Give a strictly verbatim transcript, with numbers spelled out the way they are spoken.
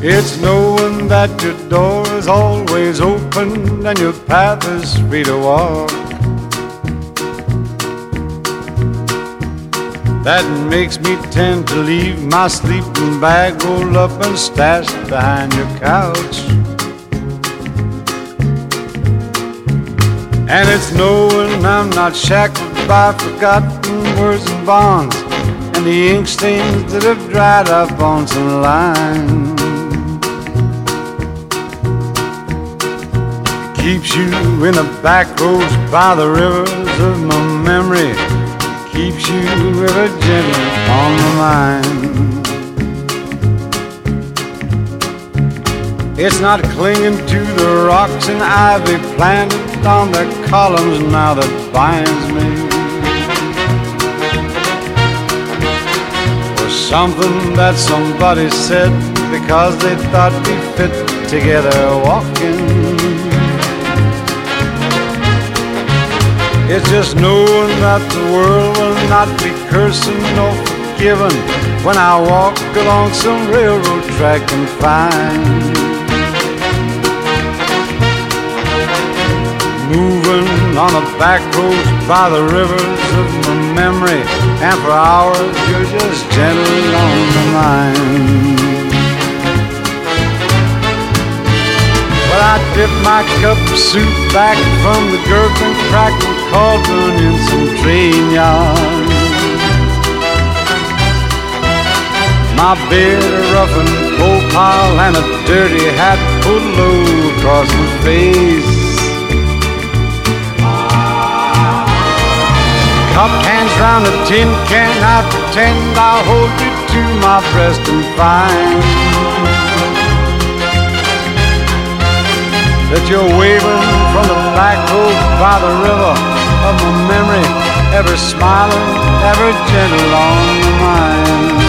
It's knowing that your door is always open and your path is free to walk. That makes me tend to leave my sleeping bag rolled up and stashed behind your couch. And it's knowing I'm not shackled by forgotten words and bonds and the ink stains that have dried up on some lines. Keeps you in the back roads by the rivers of my memory. Keeps you ever gentle on my mind. It's not clinging to the rocks and ivy planted on their columns now that binds me, or something that somebody said because they thought we fit together walking. It's just knowing that the world will not be cursing nor forgiving when I walk along some railroad track and find, moving on the back roads by the rivers of my memory, and for hours you're just gentle on my mind. Well, I dip my cup of soup back from the gurgling, crackling cauldron in some train yard. My beard a roughened coal pile and a dirty hat pulled low across my face. Cupped hands round a tin can, I pretend I'll hold you to my breast and find that you're waving from the back road by the river of my memory, ever smiling, ever gentle on your mind.